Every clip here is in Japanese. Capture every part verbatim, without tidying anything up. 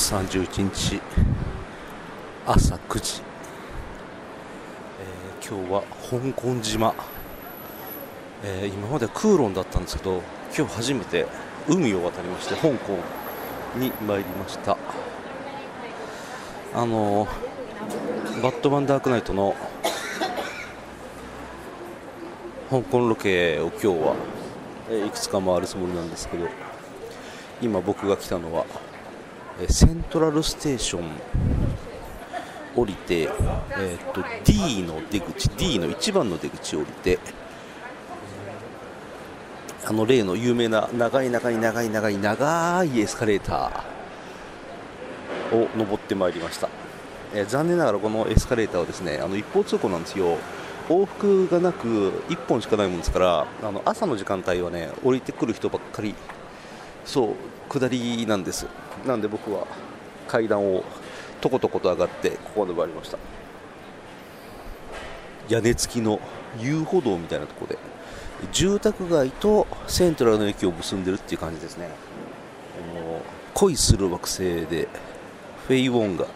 つさんじゅういちにち朝くじ、えー、今日は香港島、えー、今までは空論だったんですけど、今日初めて海を渡りまして香港に参りました。あのー、バットマンダークナイトの香港ロケを今日は、えー、いくつか回るつもりなんですけど、今僕が来たのはセントラルステーション降りて、えー、と D の出口 D の一番の出口を降りて、あの例の有名な長い長い長い長い長いエスカレーターを登ってまいりました。えー、残念ながらこのエスカレーターはですね、あの一方通行なんですよ。往復がなくいっぽんしかないもんですから、あの朝の時間帯はね降りてくる人ばっかり、そう下りなんです。なんで僕は階段をとことこと上がってここまで参りました。屋根付きの遊歩道みたいなところで住宅街とセントラルの駅を結んでるっていう感じですね。恋する惑星でフェイ・ウォンが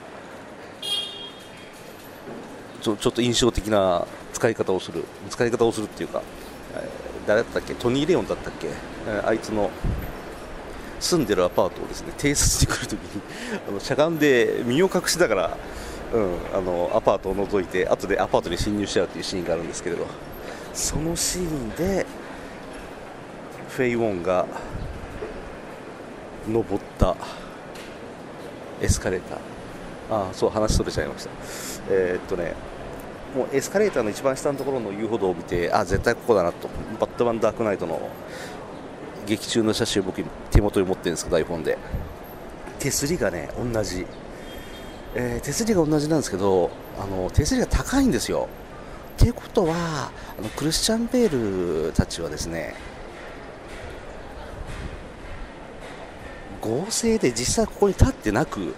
ちょ、ちょっと印象的な使い方をする使い方をするっていうか、誰だったっけ、トニー・レオンだったっけ、あいつの住んでるアパートをですね偵察に来るときにあのしゃがんで身を隠しながら、うん、あのアパートを覗いて後でアパートに侵入しちゃうというシーンがあるんですけれど、そのシーンでフェイ・ウォンが登ったエスカレーター、ああそう話それちゃいました。えー、っとねもうエスカレーターの一番下のところの遊歩道を見て、あ絶対ここだなと、バットマンダークナイトの劇中の写真を僕手元に持ってるんですけど、 iPhone で手すりがね同じ、えー、手すりが同じなんですけど、あの手すりが高いんですよ。っていうことはあのクリスチャン・ベールたちはですね合成で実際ここに立ってなく、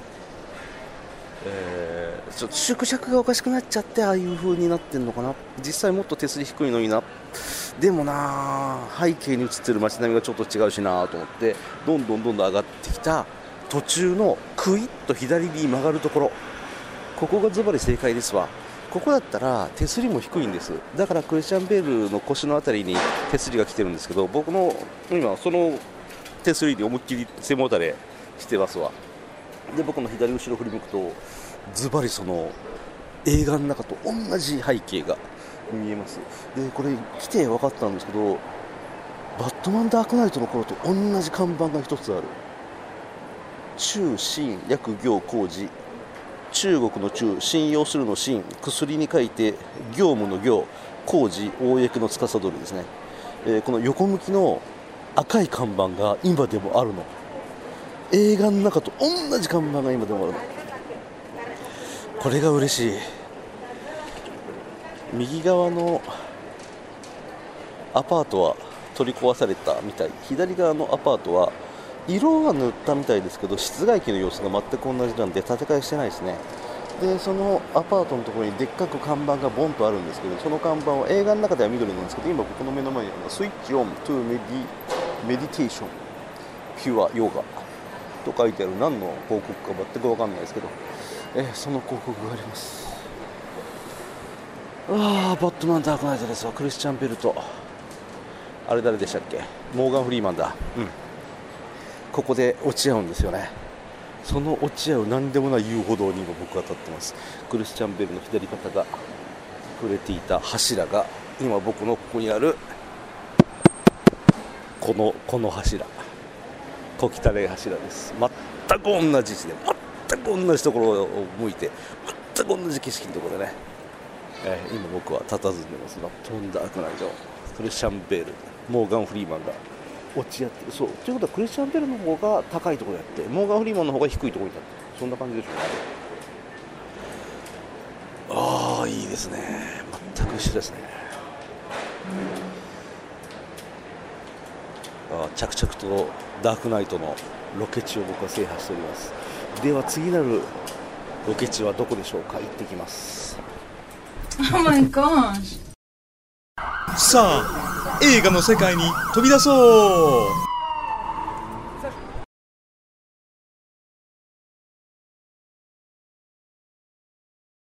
えー、ちょっと縮尺がおかしくなっちゃってああいう風になってるのかな。実際もっと手すり低いのにな、でもな背景に映ってる街並みがちょっと違うしなと思って、どんどんどんどん上がってきた途中のクイッと左に曲がるところ、ここがズバリ正解ですわ。ここだったら手すりも低いんです。だからクリスチャン・ベールの腰のあたりに手すりが来てるんですけど、僕の今その手すりに思いっきり背もたれしてますわ。で僕の左後ろ振り向くとズバリその映画の中と同じ背景が見えます。でこれ来て分かったんですけど、バットマンダークナイトの頃と同じ看板が一つある。中信薬業工事、中国の中、信用するの信、薬に書いて業務の業、工事、公の司るですね、えー、この横向きの赤い看板が今でもあるの。映画の中と同じ看板が今でもあるの。これが嬉しい。右側のアパートは取り壊されたみたい、左側のアパートは色は塗ったみたいですけど室外機の様子が全く同じなんで建て替えしてないですね。でそのアパートのところにでっかく看板がボンとあるんですけど、その看板は映画の中では緑なんですけど、今僕の目の前にあるスイッチオントゥメディメディテーションピュアヨガと書いてある、何の広告か全く分かんないですけど、えその広告があります。ああバットマンダークナイトですわ。クリスチャン・ベルとあれ誰でしたっけ、モーガン・フリーマンだ。うん、ここで落ち合うんですよね。その落ち合う何でもない遊歩道に今僕は立ってます。クリスチャン・ベルの左肩が触れていた柱が今僕のここにあるこのこの柱、小汚い柱です。全く同じ位置で全く同じところを向いて全く同じ景色のところでね、えー、今僕は佇んでます。バットマンダークナイト、クリスチャン・ベール、モーガン・フリーマンが落ち合ってる。そうということはクリスチャン・ベールの方が高いところにあってモーガン・フリーマンの方が低いところにあって、そんな感じでしょうね。ああいいですね。全く一緒ですね。あ着々とダークナイトのロケ地を僕は制覇しております。では次なるロケ地はどこでしょうか。行ってきます。 Oh my gosh。 さあ映画の世界に飛び出そう。